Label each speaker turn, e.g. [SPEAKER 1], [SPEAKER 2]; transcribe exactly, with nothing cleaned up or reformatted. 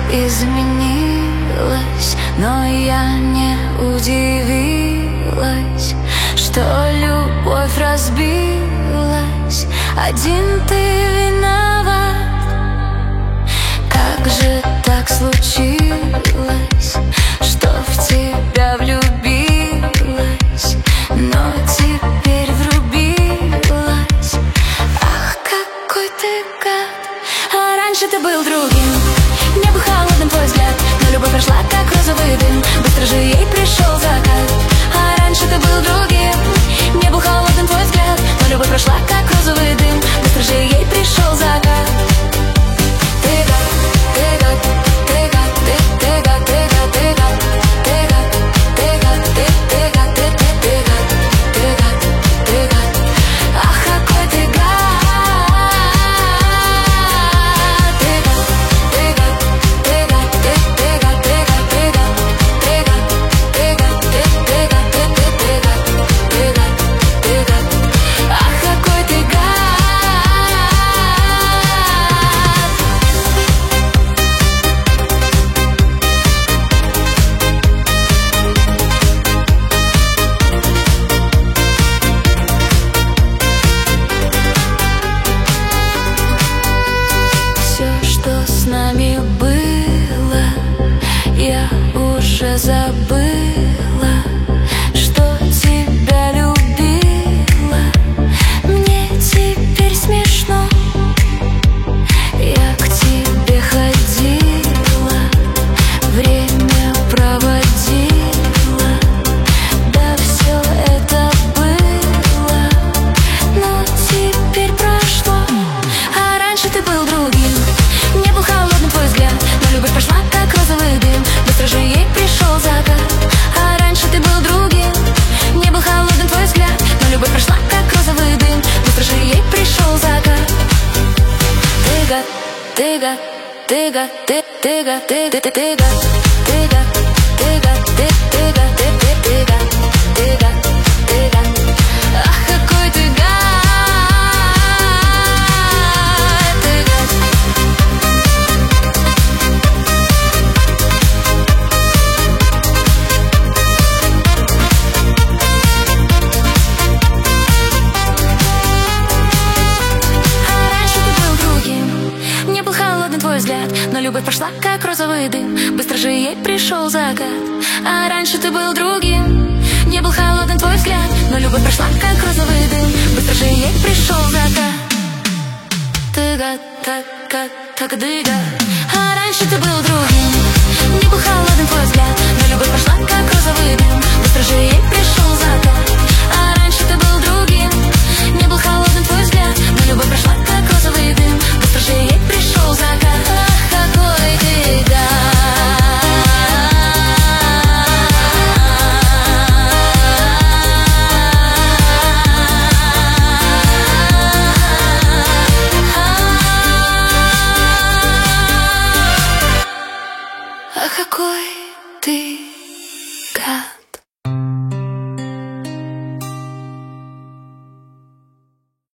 [SPEAKER 1] изменилась, но я не удивилась, что любовь разбилась. Один ты виноват. Как же так случилось, что в тебя влюбилась, но теперь врубилась? Ах, какой ты гад! А раньше ты был другим. Не был холодным твой взгляд, но любовь прошла, как розовый дым. Быстро же ей пришел закат. А раньше ты был другим. Не был холодным твой взгляд, но любовь прошла, как розовый дым. Быстро же ей пришел закат. Ты гад, ты гад, ты гад, ты, ты гад, ты гад, ты гад, ты гад, ты гад, ты, ты гад, ты, ты, ты гад, ты гад, ты гад. Ах, какой ты гад! С нами было, я уже забыла, что тебя любила. Мне теперь смешно. Я к тебе ходила, время проводила. Да, все это было, но теперь прошло. А раньше ты был другим. Не был холодным твой взгляд, но любовь прошла, как розовый дым. Быстро же ей пришел закат. А раньше ты был другим. Не был холодным твой взгляд, но любовь прошла, как розовый дым. Быстро же ей пришел закат. Ты гад, ты гад, ты гад, ты, ты гад, ты, ты, ты, ты гад, ты гад, ты гад, ты, ты гад, ты, ты, ты гад, ты гад, ты гад. Ах, какой ты гад! Но любовь прошла, как розовый дым. Быстро же ей пришел закат. А раньше ты был другим. Не был холодным твой взгляд, но любовь прошла, как розовый дым. Быстро же ей пришел закат. Ты гад, так, как, так, ты гад. А раньше ты был другим. Не был холодным твой взгляд, но любовь прошла, как розовый дым. Быстро же ей пришел закат. А раньше ты был другим. Не был холодным твой взгляд, но любовь прошла, как розовый дым. Быстро же ей пришел закат. Какой ты гад! А какой ты